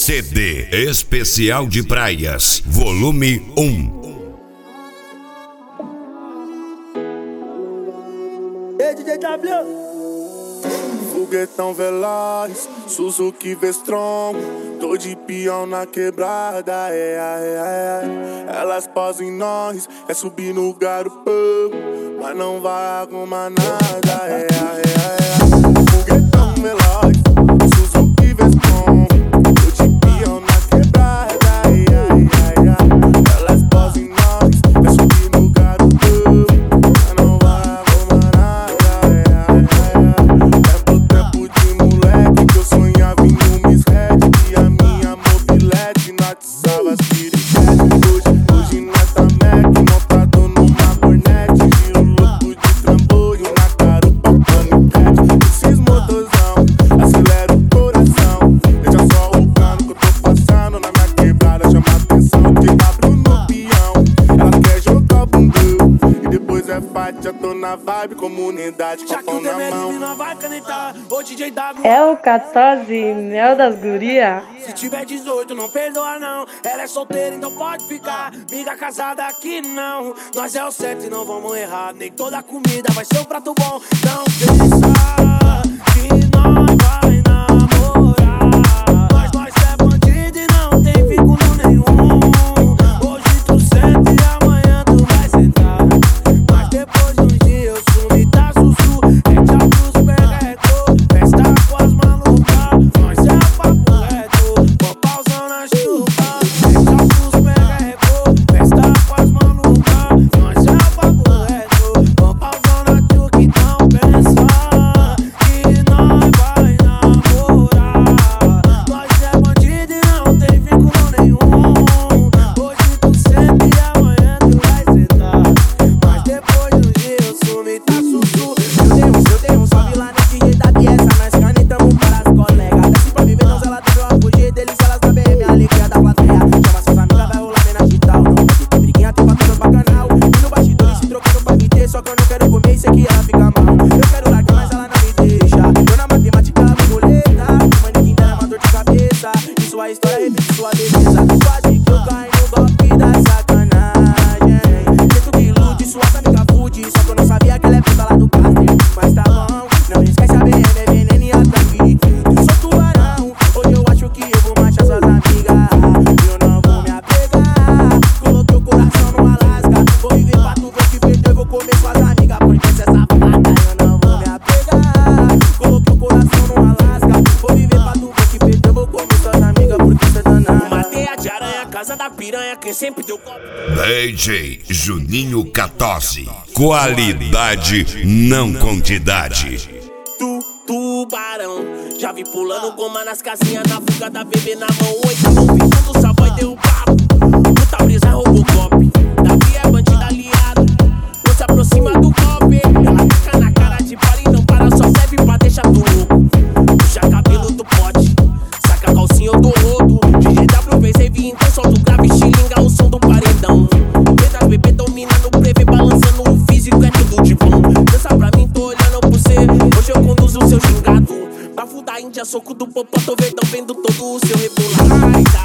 CD Especial de Praias, Volume 1. Ei, DJ W! Foguetão veloz, Suzuki V-Strom, tô de peão na quebrada, Elas posam em nós, quer subir no garupão, mas não vai arrumar nada, Foguetão veloz, Suzuki V-Strom, tô de peão na quebrada, Elas posam em nós, quer subir no garupão, mas não vai arrumar nada, Tempo de moleque que eu sonhava em um Miss Red, e a minha mobilete notizava as piriguetes. Hoje nós tá Mac, montado numa Cornet, giro louco de trambolho na garupa panicete. Esses motorzão, acelera o coração, deixa só o cano que eu tô passando na minha quebrada, chama atenção. De W no peão, ela quer jogar o bundão, e depois é fight, já tô na vibe, comunidade com a pão na mão. É o 14, mel das guria. Se tiver 18 não perdoa não. Ela é solteira então pode ficar. Miga casada aqui não. Nós é o certo e não vamos errar. Nem toda comida vai ser um prato bom. Não pensa que nós vai namorar. Nós é bandido e não tem vínculo nenhum. Hoje tu senta e amanhã tu vai sentar. Mas depois de um dia eu sumi, tá sussu. É tchau pros perretos, festa com as malucas. Nós é papo reto, com pauzão na chuva. É tchau pros perretos, festa com as malucas. Nós é papo reto, com pauzão na chuva. Então pensa que nós vai namorar. Nós é bandido e não tem vínculo nenhum. Hoje tu senta e amanhã tu vai sentar. Mas depois de um dia eu sumi, tá sussu. Eu dei um salve lá nesse jeito da pieza. Nós canetamos para as colegas. Desce pra viver, não ela deu uma fugir deles. Elas sabem minha alegria da plateia. Chama suas amigas, vai rolar bem na digital. Não pode ter briguinha, tem pra todas bacanal. E no bastidor se trocando pra me ter. Só que eu não quero comer, sei que ela fica mal. Eu quero largar, mas ela não me deixa. Eu na matemática, ela me roleta. O manequim dela é uma dor de cabeça. E sua história repete sua beleza. Quase que eu caí no golpe da sacanagem. Jeito de ilude, suas amigas fude. Só que eu não sabia que ela é puta lá do castro. Mas tá bom, não esquece a BM, é veneno e ataque. Eu sou tubarão, hoje eu acho que eu vou manchar suas amigas. Eu não vou me apegar, coloquei o coração no Alasca. Vou viver pra tu ver que perdeu, eu vou comer suas amigas. Porque cê é safada, eu não vou me apegar. Coloquei o coração no Alasca. Vou viver pra tu ver que perdeu, eu vou comer suas amigas. Porque cê é danada. Uma teia de aranha, casa da piranha, quem sempre deu golpe. DJ Juninho 14. Qualidade, não quantidade. Tubarão, já vi pulando goma nas casinhas, na fuga da bebê na mão. 8 no pinto do savoy deu papo. Puta brisa Robocop, Davi é bandido aliado. Não se aproxima do golpe. Ela taca na cara de para e não para, só serve pra deixar tu louco. Puxa cabelo do pote, saca a calcinha do rodo. GGW fez rave, então solta o grave, xilinga o som do paredão. Vê das bebê dominando o prevê, balançando o físico, é tudo de bom. Dança pra mim, tô olhando pro cê. Hoje eu conduzo o seu gingado. Bafo da Índia, soco do popó, tô verdão, vendo todo o seu rebolar.